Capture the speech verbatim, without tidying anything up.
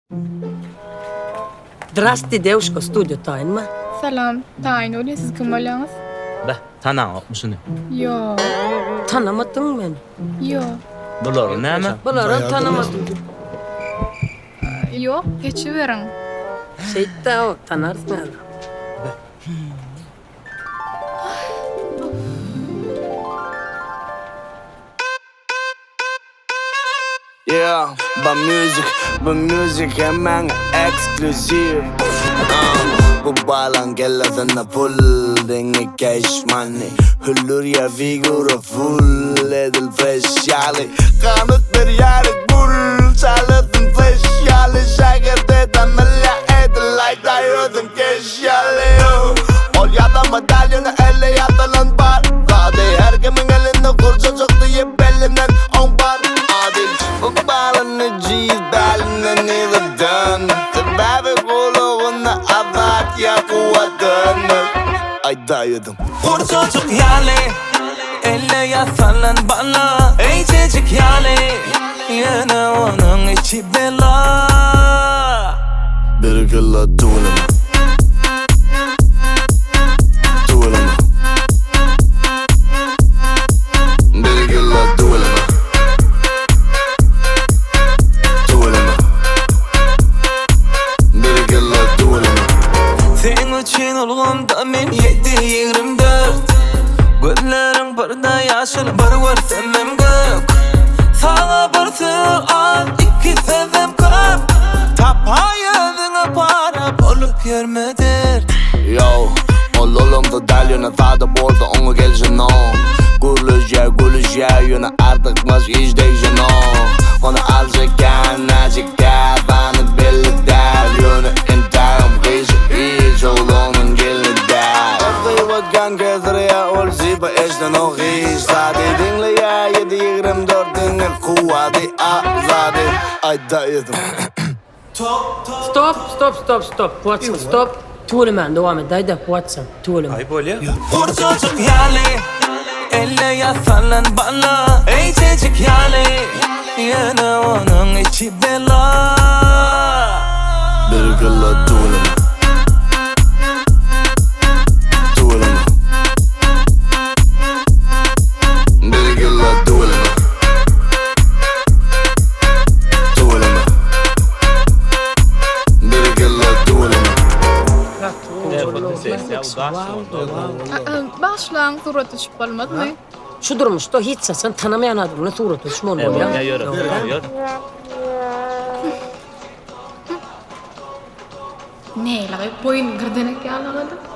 Zdrasti devuşko stüdyo tayin mi? Salam, tayin öyle siz kim olanız? Be, tanımışsın. Yo, Tanımadın beni. yo, Bunları ne mi? Bunları tanımadım. yo, geçiverin. Şeyt de o, tanırsın adam. Yeah, bu müzik, bu müzik hemen eksklusiv. uh, Bu balan gelladığında full denge cash money. Hüllür ya figura full edil speciali. Kanıt bir yarık bull çalıdın speciali. Şakırdı da milla edil like dayırdın keşyali. Ol ya da madalyonu elle yatılan bar. Zade her kimin elinde kurşun çıktı ye bellinden on bar. Adil bu balını ciz belini neyden. Sebebi kuluğuna avat ya kuvvetini. Ay dayıdım. Vur çocuk yali, elle yasalan bana. Ey çocuk yali, yine onun içi bela. Bir kılla tuğlama. Tuğlama. Bir kılla tuğlama. Tuğlama. Bir kılla tuğlama. Senin için olğumda men yedi yirmi dört. Gözlerin birda yaşıl bir var sevmem gök. Sana bir sığ al iki sevmem köp. Tapayadığına para bulup yermedir. Yo, ol olumda dalyona sağda borda onu gelsin o. Gülüce gülüce yine artık maz izleyeceksin o. Onu alacakken acıkken bana belli der. Yine intiham kıyısı hiç oğlunun gelini der. Ortayı bakkan gezdireye ol ziba eşten o hiç. Sade dinle ya yedi yirmi dört dinle kuvveti azade. Ay dayıdım. Stop, stop, stop, stop. Watson, stop. Tuğlemen devam et. Dayda Watson, tuğlemen. Vur çocuk yali, elle yasalan bana. Ey çocuk yali, yine onun içi bela. Bir kılla tuğlama. Tuğlama. Bir kılla tuğlama. Tuğlama. Bir kılla tuğlama. Başlan suratı çıkıp olmaz mı? Şu durmuşta hiç sen tanımayan adamla suratı düşman ol ya. Yürü, yürü. Ne la boyun gırdenek ya anlamadım.